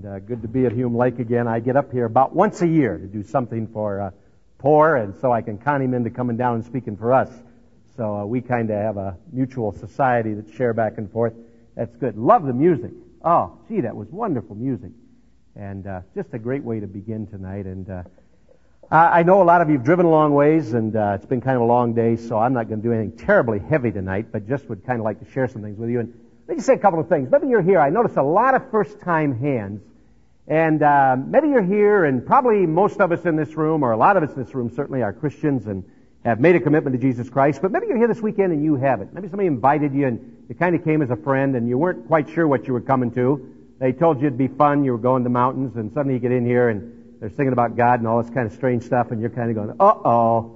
Good to be at Hume Lake again. I get up here about once a year to do something for poor, and so I can con him into coming down and speaking for us. So we kind of have a mutual society that share back and forth. That's good. Love the music. Oh, gee, that was wonderful music. And just a great way to begin tonight. And I know a lot of you have driven a long ways, and it's been kind of a long day, so I'm not going to do anything terribly heavy tonight, but just would kind of like to share some things with you. And let me say a couple of things. Maybe you're here. I notice a lot of first-time hands. And maybe you're here, and probably most of us in this room, or a lot of us in this room, certainly are Christians and have made a commitment to Jesus Christ. But maybe you're here this weekend and you haven't. Maybe somebody invited you, and you kind of came as a friend, and you weren't quite sure what you were coming to. They told you it'd be fun. You were going to mountains, and suddenly you get in here, and they're singing about God and all this kind of strange stuff, and you're kind of going, uh-oh.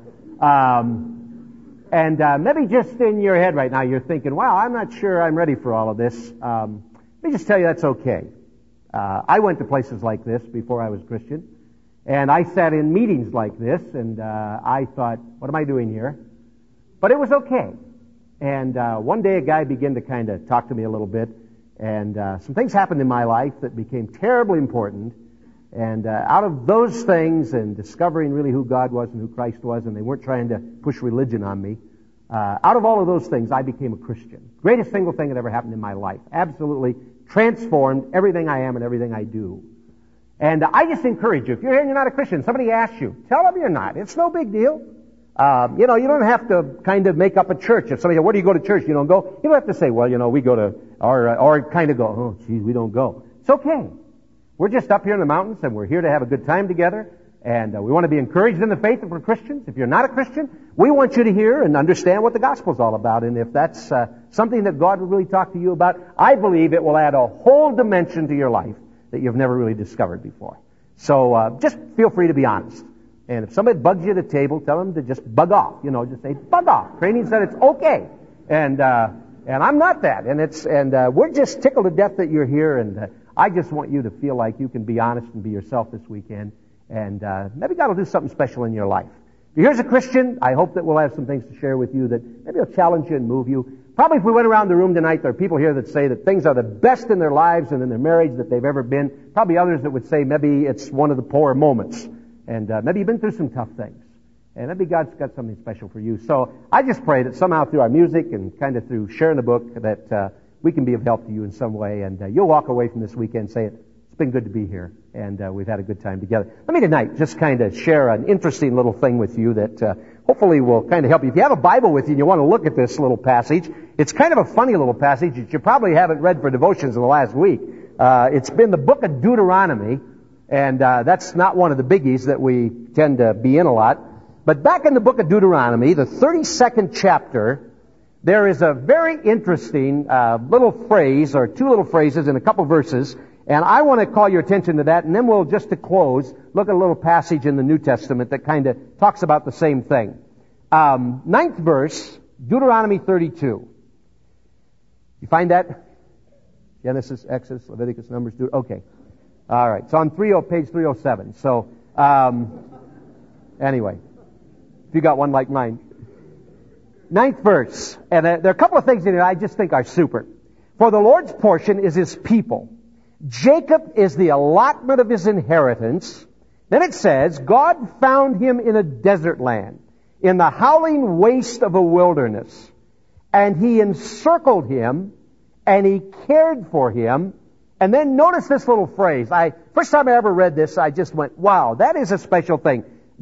And maybe just in your head right now, you're thinking, wow, I'm not sure I'm ready for all of this. Let me just tell you that's okay. I went to places like this before I was Christian, and I sat in meetings like this, and I thought, what am I doing here? But it was okay. And one day a guy began to kind of talk to me a little bit, and some things happened in my life that became terribly important. And out of those things and discovering really who God was and who Christ was, and they weren't trying to push religion on me, out of all of those things, I became a Christian. Greatest single thing that ever happened in my life. Absolutely transformed everything I am and everything I do. And I just encourage you, if you're here and you're not a Christian, somebody asks you, tell them you're not. It's no big deal. You don't have to kind of make up a church. If somebody says, where do you go to church? You don't go. You don't have to say, well, we go to, or kind of go, oh, geez, we don't go. It's okay. We're just up here in the mountains, and we're here to have a good time together. And we want to be encouraged in the faith if we're Christians. If you're not a Christian, we want you to hear and understand what the gospel's all about. And if that's something that God would really talk to you about, I believe it will add a whole dimension to your life that you've never really discovered before. So just feel free to be honest. And if somebody bugs you at a table, tell them to just bug off. Just say, bug off. Training said it's okay. And I'm not that. And we're just tickled to death that you're here. And I just want you to feel like you can be honest and be yourself this weekend. And maybe God will do something special in your life. If you're here as a Christian, I hope that we'll have some things to share with you that maybe will challenge you and move you. Probably if we went around the room tonight, there are people here that say that things are the best in their lives and in their marriage that they've ever been. Probably others that would say maybe it's one of the poorer moments. And maybe you've been through some tough things. And maybe God's got something special for you. So I just pray that somehow through our music and kind of through sharing the book that we can be of help to you in some way. And you'll walk away from this weekend saying, it's been good to be here, and we've had a good time together. Let me tonight just kind of share an interesting little thing with you that hopefully will kind of help you. If you have a Bible with you and you want to look at this little passage, it's kind of a funny little passage that you probably haven't read for devotions in the last week. It's been the book of Deuteronomy, and that's not one of the biggies that we tend to be in a lot. But back in the book of Deuteronomy, the 32nd chapter, there is a very interesting little phrase, or two little phrases in a couple verses. And I want to call your attention to that, and then we'll, just to close, look at a little passage in the New Testament that kind of talks about the same thing. 9th verse, Deuteronomy 32. You find that? Genesis, Exodus, Leviticus, Numbers, okay. All right. So on page 307. So, anyway, if you got one like mine. 9th verse. And there are a couple of things in it I just think are super. For the Lord's portion is His people. Jacob is the allotment of His inheritance. Then it says, God found him in a desert land, in the howling waste of a wilderness. And He encircled him, and He cared for him. And then notice this little phrase. First time I ever read this, I just went, wow, that is a special thing.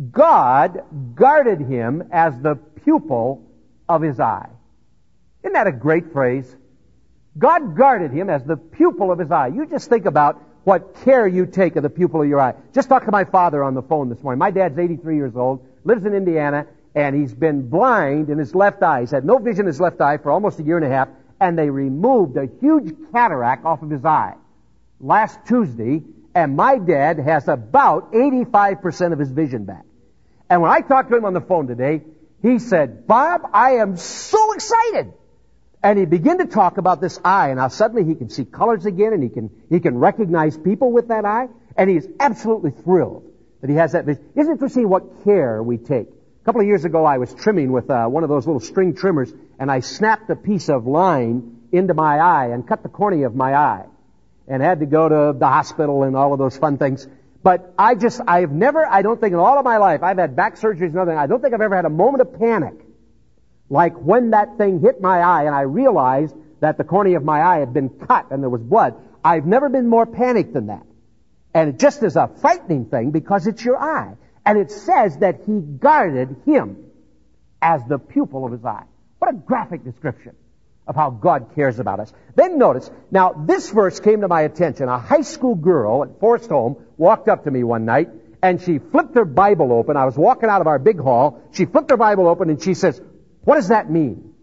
God guarded him as the pupil of His eye. Isn't that a great phrase? God guarded him as the pupil of His eye. You just think about what care you take of the pupil of your eye. Just talked to my father on the phone this morning. My dad's 83 years old, lives in Indiana, and he's been blind in his left eye. He's had no vision in his left eye for almost a year and a half, and they removed a huge cataract off of his eye last Tuesday, and my dad has about 85% of his vision back. And when I talked to him on the phone today, he said, Bob, I am so excited. And he began to talk about this eye, and now suddenly he can see colors again, and he can recognize people with that eye, and he is absolutely thrilled that he has that vision. Isn't it interesting what care we take? A couple of years ago, I was trimming with one of those little string trimmers, and I snapped a piece of line into my eye and cut the cornea of my eye. and had to go to the hospital and all of those fun things. But I don't think in all of my life, I've had back surgeries and other, I don't think I've ever had a moment of panic like when that thing hit my eye and I realized that the cornea of my eye had been cut and there was blood. I've never been more panicked than that. And it just is a frightening thing because it's your eye. And it says that he guarded him as the pupil of his eye. What a graphic description of how God cares about us. Then notice, now this verse came to my attention. A high school girl at Forest Home walked up to me one night and she flipped her Bible open. I was walking out of our big hall. She flipped her Bible open and she says, "What does that mean?"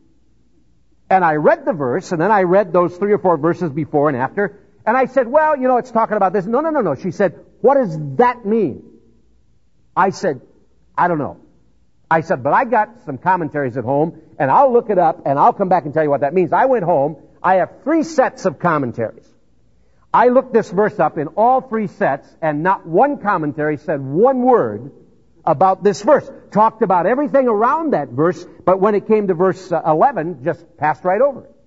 And I read the verse, and then I read those 3 or 4 verses before and after, and I said, well, it's talking about this. No. She said, "What does that mean?" I said, "I don't know." I said, "But I got some commentaries at home, and I'll look it up, and I'll come back and tell you what that means." I went home. I have 3 sets of commentaries. I looked this verse up in all 3 sets, and not one commentary said one word about this verse. Talked about everything around that verse, but when it came to verse 11, just passed right over it.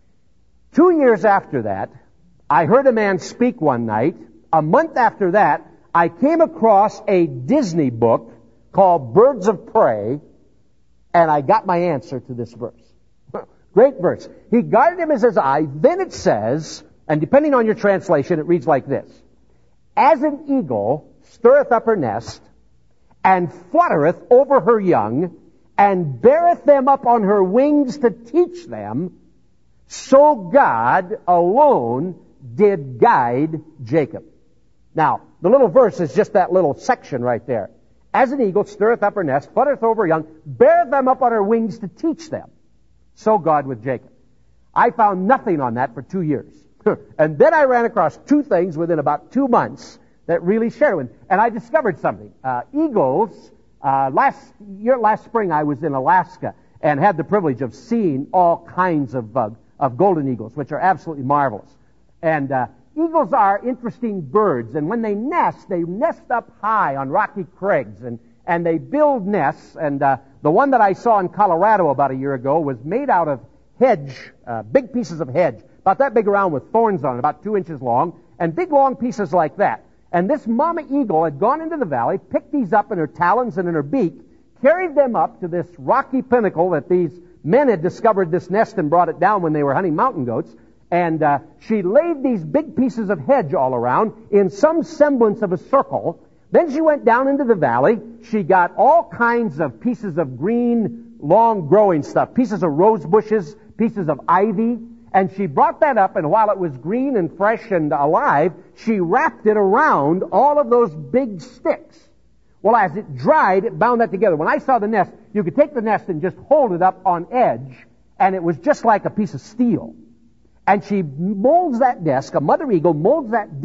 2 years after that, I heard a man speak one night. A month after that, I came across a Disney book called Birds of Prey, and I got my answer to this verse. Great verse. He guarded him as his eye. Then it says, and depending on your translation, it reads like this: "As an eagle stirreth up her nest, and fluttereth over her young, and beareth them up on her wings to teach them, so God alone did guide Jacob." Now, the little verse is just that little section right there. "As an eagle stirreth up her nest, fluttereth over her young, beareth them up on her wings to teach them, so God with Jacob." I found nothing on that for 2 years. And then I ran across 2 things within about 2 months that really shared with me. And I discovered something. Eagles, last spring I was in Alaska and had the privilege of seeing all kinds of golden eagles, which are absolutely marvelous. And eagles are interesting birds, and when they nest up high on rocky crags, and they build nests. And the one that I saw in Colorado about a year ago was made out of hedge, big pieces of hedge, about that big around with thorns on it, about 2 inches long, and big long pieces like that. And this mama eagle had gone into the valley, picked these up in her talons and in her beak, carried them up to this rocky pinnacle that these men had discovered this nest and brought it down when they were hunting mountain goats. And she laid these big pieces of hedge all around in some semblance of a circle. Then she went down into the valley. She got all kinds of pieces of green, long growing stuff, pieces of rose bushes, pieces of ivy. And she brought that up, and while it was green and fresh and alive, she wrapped it around all of those big sticks. Well, as it dried, it bound that together. When I saw the nest, you could take the nest and just hold it up on edge, and it was just like a piece of steel. And she molds that nest, a mother eagle molds that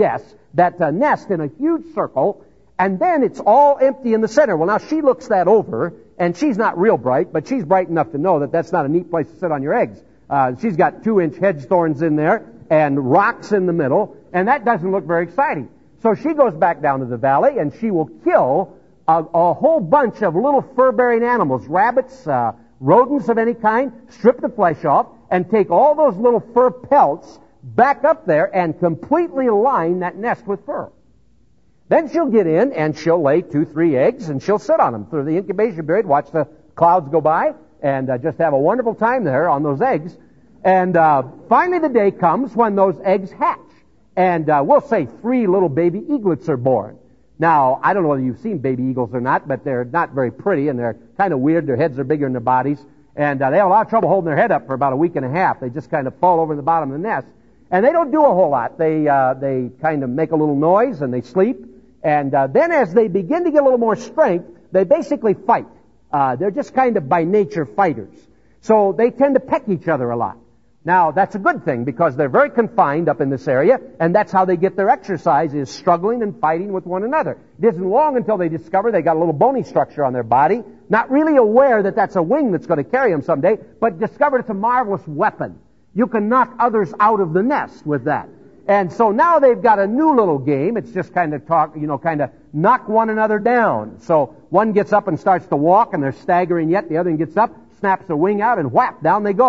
nest in a huge circle, and then it's all empty in the center. Well, now she looks that over, and she's not real bright, but she's bright enough to know that that's not a neat place to sit on your eggs. She's got 2-inch hedge thorns in there and rocks in the middle, and that doesn't look very exciting. So she goes back down to the valley, and she will kill a whole bunch of little fur-bearing animals, rabbits, rodents of any kind, strip the flesh off, and take all those little fur pelts back up there and completely line that nest with fur. Then she'll get in, and she'll lay 2-3 eggs, and she'll sit on them through the incubation period, watch the clouds go by, and just have a wonderful time there on those eggs. And finally the day comes when those eggs hatch. And we'll say 3 little baby eaglets are born. Now, I don't know whether you've seen baby eagles or not, but they're not very pretty, and they're kind of weird. Their heads are bigger than their bodies. And they have a lot of trouble holding their head up for about a week and a half. They just kind of fall over the bottom of the nest. And they don't do a whole lot. They kind of make a little noise, and they sleep. And then as they begin to get a little more strength, they basically fight. They're just kind of by nature fighters. So they tend to peck each other a lot. Now, that's a good thing because they're very confined up in this area, and that's how they get their exercise, is struggling and fighting with one another. It isn't long until they discover they got a little bony structure on their body, not really aware that that's a wing that's going to carry them someday, but discovered it's a marvelous weapon. You can knock others out of the nest with that. And so now they've got a new little game. It's just kind of kind of knock one another down. So one gets up and starts to walk, and they're staggering yet. The other one gets up, snaps a wing out, and whap, down they go.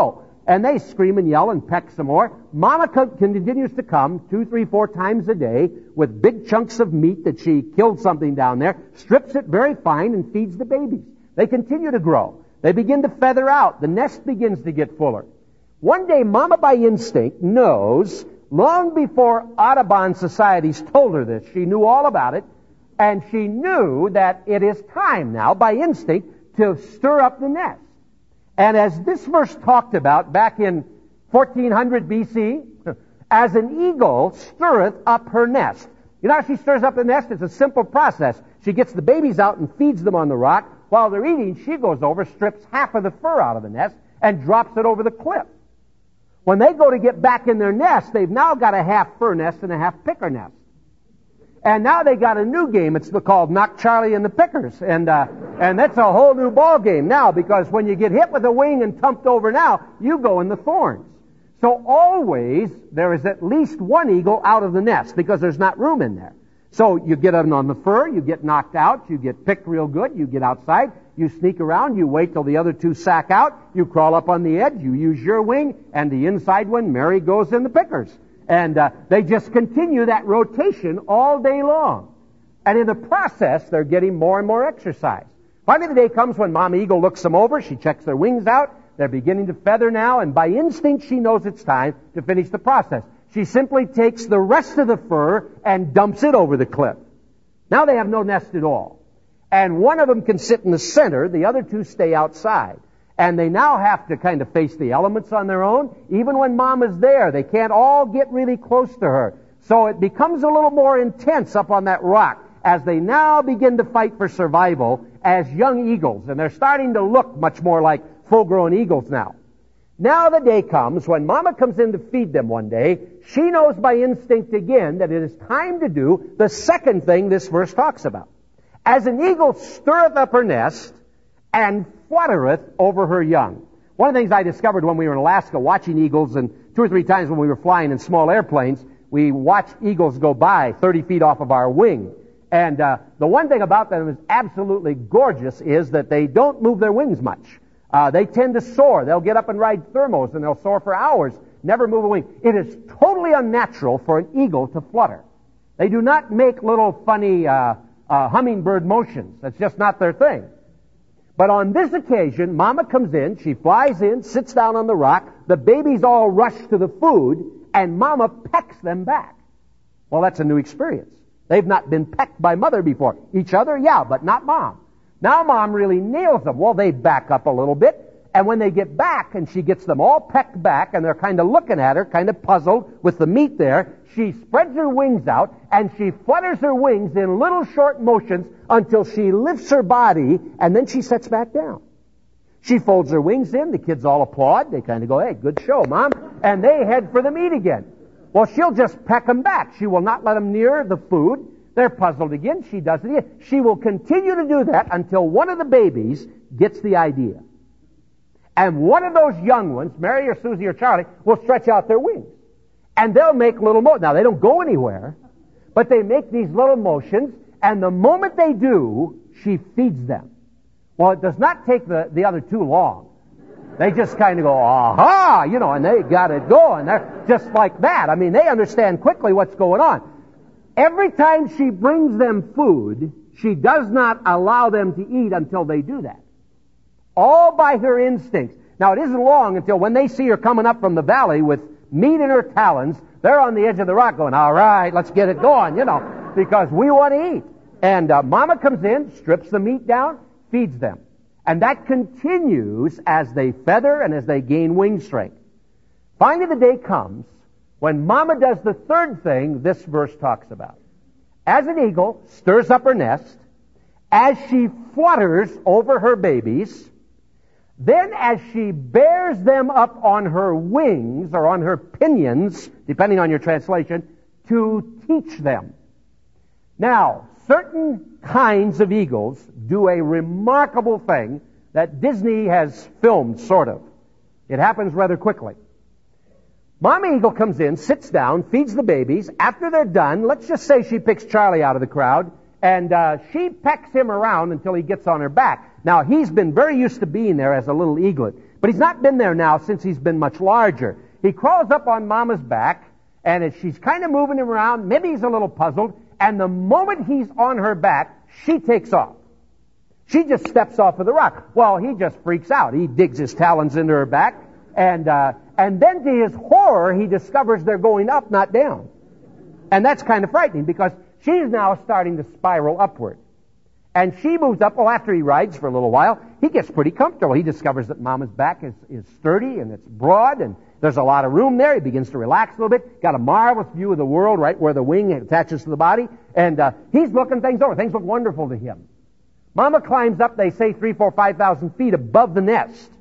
And they scream and yell and peck some more. Mama continues to come 2, 3, 4 times a day with big chunks of meat that she killed something down there, strips it very fine, and feeds the babies. They continue to grow. They begin to feather out. The nest begins to get fuller. One day, Mama by instinct knows, long before Audubon societies told her this, she knew all about it, and she knew that it is time now, by instinct, to stir up the nest. And as this verse talked about back in 1400 BC, as an eagle stirreth up her nest. You know how she stirs up the nest? It's a simple process. She gets the babies out and feeds them on the rock. While they're eating, she goes over, strips half of the fur out of the nest, and drops it over the cliff. When they go to get back in their nest, they've now got a half fur nest and a half picker nest. And now they got a new game. It's called Knock Charlie and the Pickers. And that's a whole new ball game now, because when you get hit with a wing and tumped over now, you go in the thorns. So always there is at least one eagle out of the nest because there's not room in there. So you get on the fur, you get knocked out, you get picked real good, you get outside, you sneak around, you wait till the other two sack out, you crawl up on the edge, you use your wing, and the inside one, Mary, goes in the pickers. And they just continue that rotation all day long. And in the process, they're getting more and more exercise. Finally, the day comes when Mama Eagle looks them over, she checks their wings out, they're beginning to feather now, and by instinct she knows it's time to finish the process. She simply takes the rest of the fur and dumps it over the cliff. Now they have no nest at all. And one of them can sit in the center, the other two stay outside. And they now have to kind of face the elements on their own. Even when Mama's there, they can't all get really close to her. So it becomes a little more intense up on that rock as they now begin to fight for survival as young eagles. And they're starting to look much more like full-grown eagles now. Now the day comes when Mama comes in to feed them one day. She knows by instinct again that it is time to do the second thing this verse talks about. As an eagle stirreth up her nest and fluttereth over her young. One of the things I discovered when we were in Alaska watching eagles, and 2 or 3 times when we were flying in small airplanes, we watched eagles go by 30 feet off of our wing. And the one thing about them is absolutely gorgeous is that they don't move their wings much. They tend to soar. They'll get up and ride thermos, and they'll soar for hours, never move a wing. It is totally unnatural for an eagle to flutter. They do not make little funny hummingbird motions. That's just not their thing. But on this occasion, Mama comes in, she flies in, sits down on the rock, the babies all rush to the food, and Mama pecks them back. Well, that's a new experience. They've not been pecked by Mother before. Each other, yeah, but not Mom. Now Mom really nails them. Well, they back up a little bit, and when they get back and she gets them all pecked back, and they're kind of looking at her, kind of puzzled with the meat there, she spreads her wings out, and she flutters her wings in little short motions until she lifts her body, and then she sets back down. She folds her wings in, the kids all applaud, they kind of go, hey, good show, Mom, and they head for the meat again. Well, she'll just peck them back. She will not let them near the food. They're puzzled again. She does it again. She will continue to do that until one of the babies gets the idea. And one of those young ones, Mary or Susie or Charlie, will stretch out their wings. And they'll make little motions. Now, they don't go anywhere, but they make these little motions, and the moment they do, she feeds them. Well, it does not take the other too long. They just kind of go, aha, and they got it going. They're just like that. I mean, they understand quickly what's going on. Every time she brings them food, she does not allow them to eat until they do that. All by her instincts. Now, it isn't long until when they see her coming up from the valley with meat in her talons, they're on the edge of the rock going, all right, let's get it going, because we want to eat. And Mama comes in, strips the meat down, feeds them. And that continues as they feather and as they gain wing strength. Finally, the day comes when Mama does the third thing this verse talks about. As an eagle stirs up her nest, as she flutters over her babies, then as she bears them up on her wings or on her pinions, depending on your translation, to teach them. Now, certain kinds of eagles do a remarkable thing that Disney has filmed, sort of. It happens rather quickly. Mama Eagle comes in, sits down, feeds the babies. After they're done, let's just say she picks Charlie out of the crowd, and she pecks him around until he gets on her back. Now, he's been very used to being there as a little eaglet. But he's not been there now since he's been much larger. He crawls up on Mama's back, and as she's kind of moving him around, maybe he's a little puzzled, and the moment he's on her back, she takes off. She just steps off of the rock. Well, he just freaks out. He digs his talons into her back, and then to his horror, he discovers they're going up, not down. And that's kind of frightening, because she's now starting to spiral upward. And she moves up. Well, after he rides for a little while, he gets pretty comfortable. He discovers that Mama's back is sturdy and it's broad and there's a lot of room there. He begins to relax a little bit. Got a marvelous view of the world right where the wing attaches to the body. And he's looking things over. Things look wonderful to him. Mama climbs up, they say, 3,000, 4,000, 5,000 feet above the nest.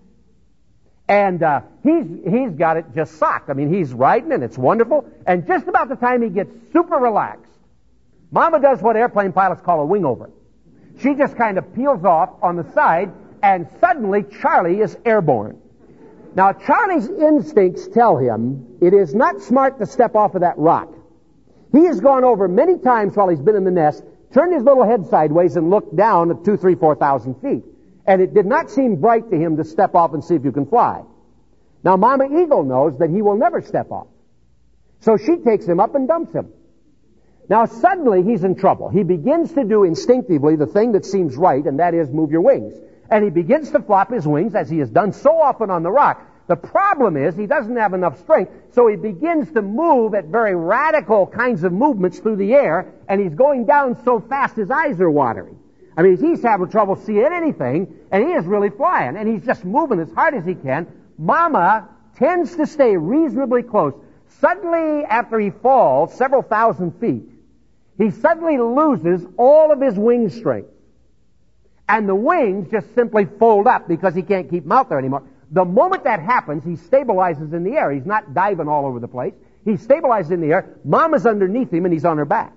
And he's got it just socked. I mean, he's riding and it's wonderful. And just about the time he gets super relaxed, Mama does what airplane pilots call a wing over. She just kind of peels off on the side, and suddenly Charlie is airborne. Now, Charlie's instincts tell him it is not smart to step off of that rock. He has gone over many times while he's been in the nest, turned his little head sideways and looked down at 2,000, 3,000, 4,000 feet. And it did not seem bright to him to step off and see if you can fly. Now, Mama Eagle knows that he will never step off. So she takes him up and dumps him. Now, suddenly, he's in trouble. He begins to do instinctively the thing that seems right, and that is move your wings. And he begins to flop his wings, as he has done so often on the rock. The problem is he doesn't have enough strength, so he begins to move at very radical kinds of movements through the air, and he's going down so fast his eyes are watering. I mean, he's having trouble seeing anything, and he is really flying, and he's just moving as hard as he can. Mama tends to stay reasonably close. Suddenly, after he falls several thousand feet, he suddenly loses all of his wing strength. And the wings just simply fold up because he can't keep them out there anymore. The moment that happens, he stabilizes in the air. He's not diving all over the place. He stabilizes in the air. Mama's underneath him and he's on her back.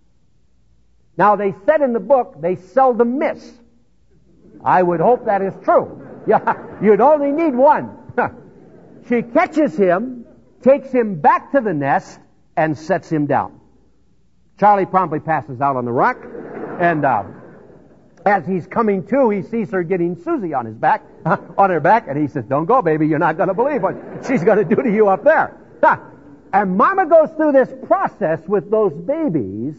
Now, they said in the book, they seldom miss. I would hope that is true. Yeah, you'd only need one. She catches him, takes him back to the nest, and sets him down. Charlie promptly passes out on the rock, and as he's coming to, he sees her getting Susie on his back, on her back, and he says, "Don't go, baby. You're not going to believe what she's going to do to you up there." And Mama goes through this process with those babies,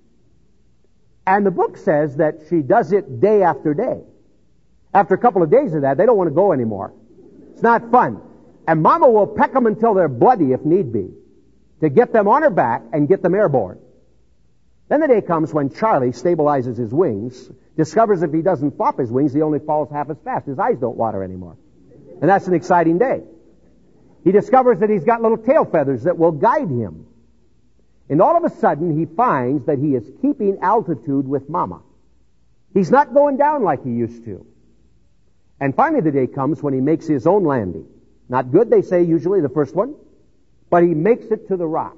and the book says that she does it day after day. After a couple of days of that, they don't want to go anymore. It's not fun. And Mama will peck them until they're bloody, if need be, to get them on her back and get them airborne. Then the day comes when Charlie stabilizes his wings, discovers if he doesn't flop his wings, he only falls half as fast. His eyes don't water anymore. And that's an exciting day. He discovers that he's got little tail feathers that will guide him. And all of a sudden, he finds that he is keeping altitude with Mama. He's not going down like he used to. And finally the day comes when he makes his own landing. Not good, they say, usually the first one, but he makes it to the rock.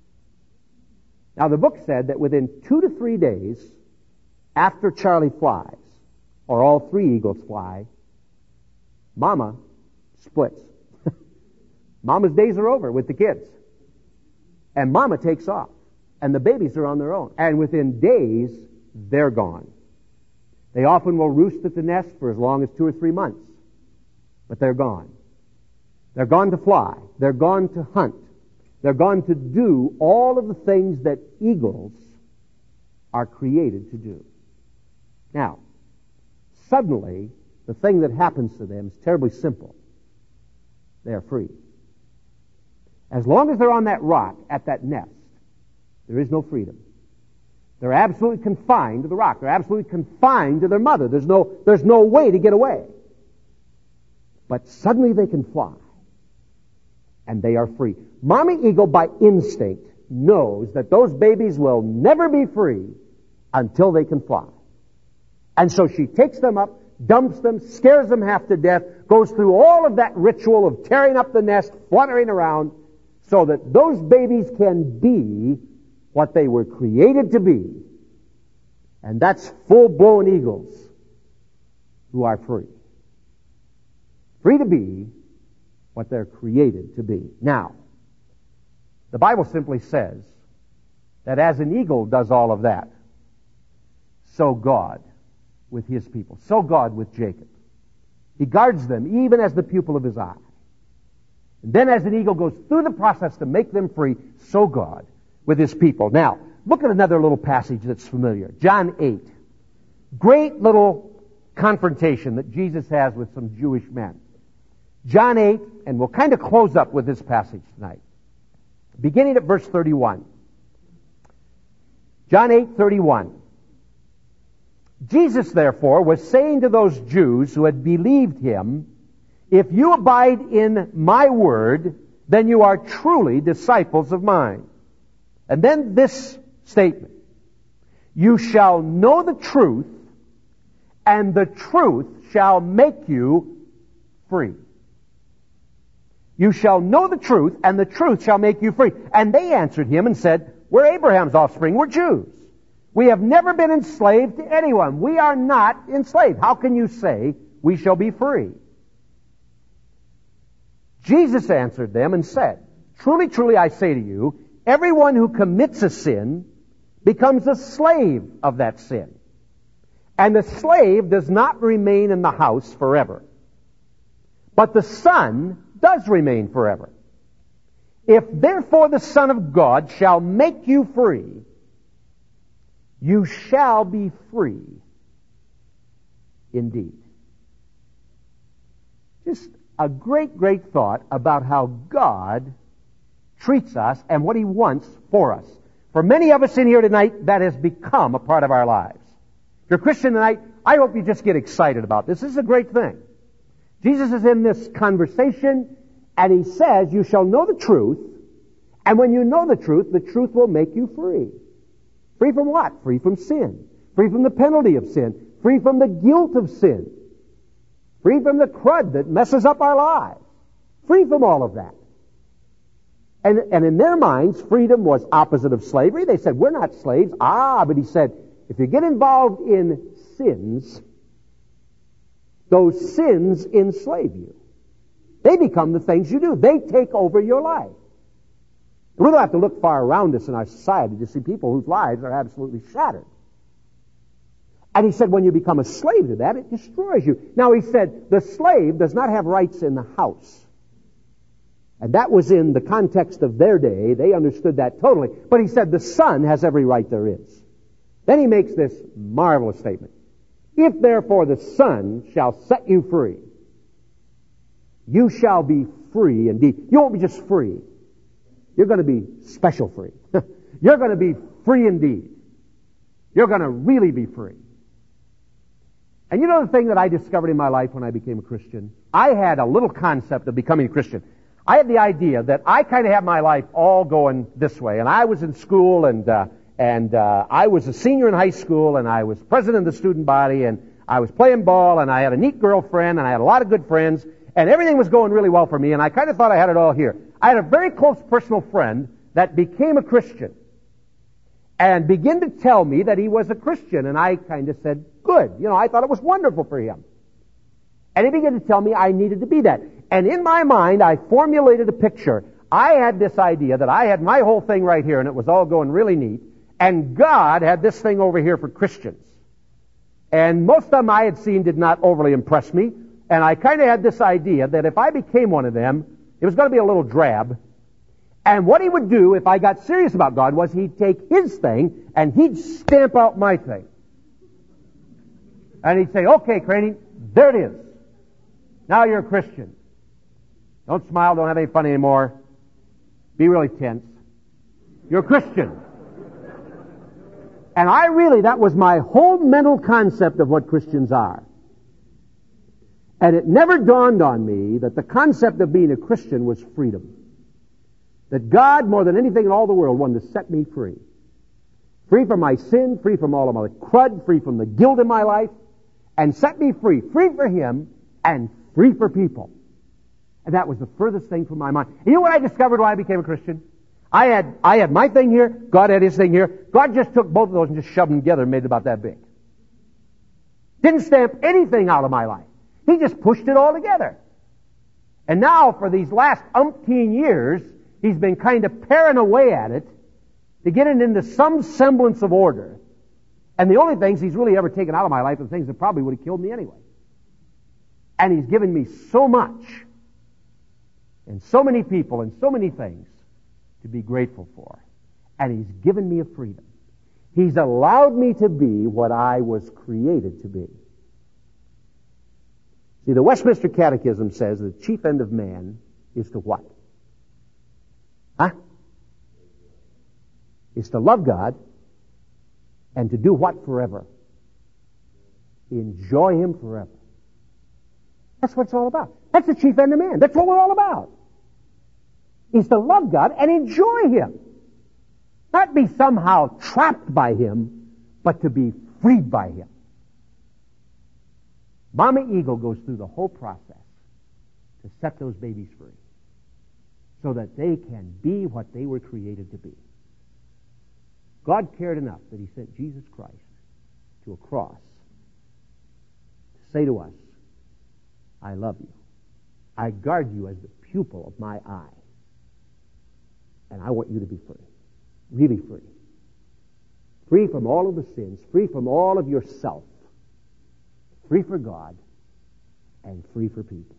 Now, the book said that within 2 to 3 days after Charlie flies, or all three eagles fly, Mama splits. Mama's days are over with the kids. And Mama takes off. And the babies are on their own. And within days, they're gone. They often will roost at the nest for as long as 2 or 3 months. But they're gone. They're gone to fly. They're gone to hunt. They're gone to do all of the things that eagles are created to do. Now, suddenly, the thing that happens to them is terribly simple. They're free. As long as they're on that rock at that nest, there is no freedom. They're absolutely confined to the rock. They're absolutely confined to their mother. There's no way to get away. But suddenly they can fly. And they are free. Mommy Eagle, by instinct, knows that those babies will never be free until they can fly. And so she takes them up, dumps them, scares them half to death, goes through all of that ritual of tearing up the nest, fluttering around, so that those babies can be what they were created to be. And that's full-blown eagles who are free. Free to be what they're created to be. Now, the Bible simply says that as an eagle does all of that, so God with his people, so God with Jacob. He guards them even as the pupil of his eye. And then as an eagle goes through the process to make them free, so God with his people. Now, look at another little passage that's familiar. John 8. Great little confrontation that Jesus has with some Jewish men. John 8, and we'll kind of close up with this passage tonight. Beginning at verse 31. John 8:31. Jesus, therefore, was saying to those Jews who had believed him, "If you abide in my word, then you are truly disciples of mine." And then this statement, "You shall know the truth, and the truth shall make you free." You shall know the truth, and the truth shall make you free. And they answered him and said, "We're Abraham's offspring. We're Jews. We have never been enslaved to anyone. We are not enslaved. How can you say we shall be free?" Jesus answered them and said, "Truly, truly, I say to you, everyone who commits a sin becomes a slave of that sin. And the slave does not remain in the house forever, but the Son does remain forever. If therefore the Son of God shall make you free, you shall be free indeed." Just a great, great thought about how God treats us and what he wants for us. For many of us in here tonight, that has become a part of our lives. If you're a Christian tonight, I hope you just get excited about this. This is a great thing. Jesus is in this conversation, and he says, "You shall know the truth, and when you know the truth will make you free." Free from what? Free from sin. Free from the penalty of sin. Free from the guilt of sin. Free from the crud that messes up our lives. Free from all of that. And in their minds, freedom was opposite of slavery. They said, "We're not slaves." But he said, if you get involved in sins, those sins enslave you. They become the things you do. They take over your life. We don't have to look far around us in our society to see people whose lives are absolutely shattered. And he said, when you become a slave to that, it destroys you. Now, he said, the slave does not have rights in the house. And that was in the context of their day. They understood that totally. But he said, the son has every right there is. Then he makes this marvelous statement. If therefore the Son shall set you free, you shall be free indeed. You won't be just free. You're going to be special free. You're going to be free indeed. You're going to really be free. And you know the thing that I discovered in my life when I became a Christian? I had a little concept of becoming a Christian. I had the idea that I kind of had my life all going this way. And I was in school, and I was a senior in high school, and I was president of the student body, and I was playing ball, and I had a neat girlfriend, and I had a lot of good friends, and everything was going really well for me, and I kind of thought I had it all here. I had a very close personal friend that became a Christian and began to tell me that he was a Christian, and I kind of said, good. You know, I thought it was wonderful for him. And he began to tell me I needed to be that. And in my mind, I formulated a picture. I had this idea that I had my whole thing right here, and it was all going really neat, and God had this thing over here for Christians. And most of them I had seen did not overly impress me, and I kind of had this idea that if I became one of them, it was going to be a little drab. And what he would do if I got serious about God was he'd take his thing and he'd stamp out my thing. And he'd say, okay, Craney, there it is. Now you're a Christian. Don't smile, don't have any fun anymore. Be really tense. You're a Christian. And that was my whole mental concept of what Christians are. And it never dawned on me that the concept of being a Christian was freedom. That God, more than anything in all the world, wanted to set me free. Free from my sin, free from all of my crud, free from the guilt in my life, and set me free. Free for Him and free for people. And that was the furthest thing from my mind. And you know what I discovered when I became a Christian? I had my thing here, God had His thing here. God just took both of those and just shoved them together and made it about that big. Didn't stamp anything out of my life. He just pushed it all together. And now, for these last umpteen years, He's been kind of paring away at it to get it into some semblance of order. And the only things He's really ever taken out of my life are things that probably would have killed me anyway. And He's given me so much, and so many people, and so many things to be grateful for. And He's given me a freedom. He's allowed me to be what I was created to be. See, the Westminster Catechism says the chief end of man is to what? Is to love God and to do what forever? Enjoy Him forever. That's what it's all about. That's the chief end of man. That's what we're all about. Is to love God and enjoy Him. Not be somehow trapped by Him, but to be freed by Him. Mama Eagle goes through the whole process to set those babies free so that they can be what they were created to be. God cared enough that He sent Jesus Christ to a cross to say to us, I love you. I guard you as the pupil of my eye. And I want you to be free. Really free. Free from all of the sins. Free from all of yourself. Free for God. And free for people.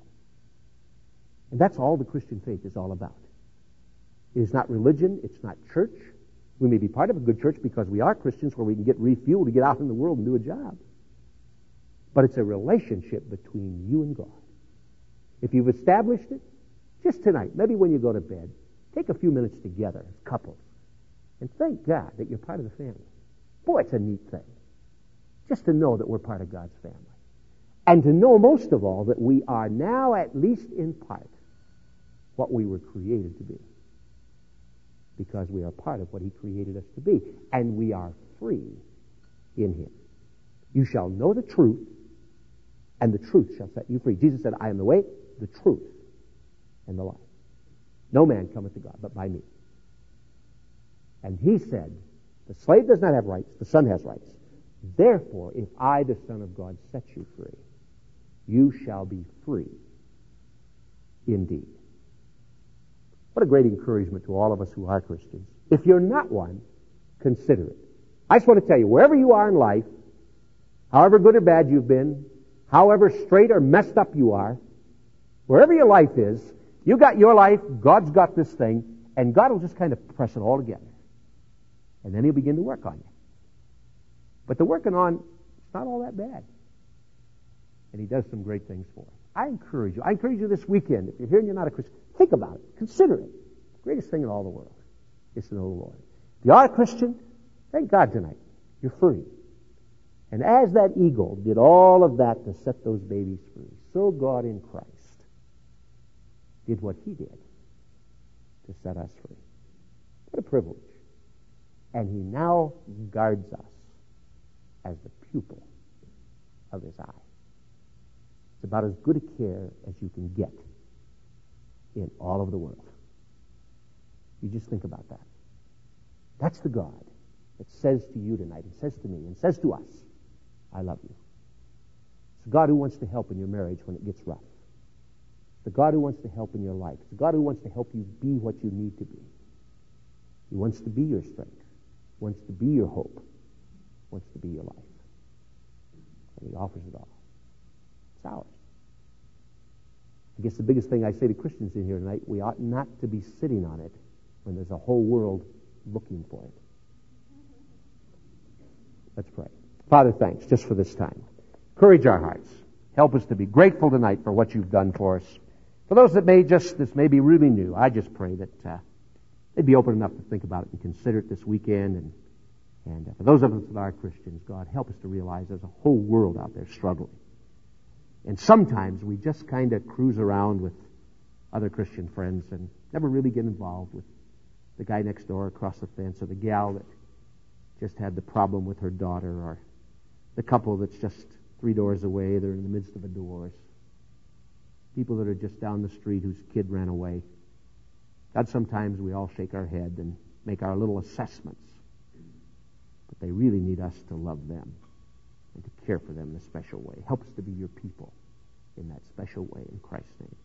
And that's all the Christian faith is all about. It is not religion. It's not church. We may be part of a good church because we are Christians where we can get refueled to get out in the world and do a job. But it's a relationship between you and God. If you've established it, just tonight, maybe when you go to bed, take a few minutes together as couples and thank God that you're part of the family. Boy, it's a neat thing. Just to know that we're part of God's family. And to know most of all that we are now, at least in part, what we were created to be. Because we are part of what He created us to be. And we are free in Him. You shall know the truth, and the truth shall set you free. Jesus said, I am the way, the truth, and the life. No man cometh to God but by me. And He said, the slave does not have rights, the son has rights. Therefore, if I, the Son of God, set you free, you shall be free indeed. What a great encouragement to all of us who are Christians. If you're not one, consider it. I just want to tell you, wherever you are in life, however good or bad you've been, however straight or messed up you are, wherever your life is, you got your life, God's got this thing, and God will just kind of press it all together. And then He'll begin to work on you. But the working on, it's not all that bad. And He does some great things for us. I encourage you this weekend, if you're here and you're not a Christian, think about it. Consider it. The greatest thing in all the world is to know the Lord. If you are a Christian, thank God tonight. You're free. And as that eagle did all of that to set those babies free, so God in Christ did what He did to set us free. What a privilege. And He now guards us as the pupil of His eye. It's about as good a care as you can get in all of the world. You just think about that. That's the God that says to you tonight, and says to me, and says to us, I love you. It's the God who wants to help in your marriage when it gets rough. It's the God who wants to help in your life. It's the God who wants to help you be what you need to be. He wants to be your strength. Wants to be your hope. Wants to be your life. And He offers it all. It's ours. I guess the biggest thing I say to Christians in here tonight, we ought not to be sitting on it when there's a whole world looking for it. Let's pray. Father, thanks just for this time. Encourage our hearts. Help us to be grateful tonight for what You've done for us. For those that this may be really new, I just pray that they'd be open enough to think about it and consider it this weekend. And for those of us that are Christians, God, help us to realize there's a whole world out there struggling. And sometimes we just kind of cruise around with other Christian friends and never really get involved with the guy next door across the fence, or the gal that just had the problem with her daughter, or the couple that's just 3 doors away, they're in the midst of a divorce. People that are just down the street whose kid ran away. God, sometimes we all shake our head and make our little assessments. But they really need us to love them and to care for them in a special way. Help us to be Your people in that special way, in Christ's name.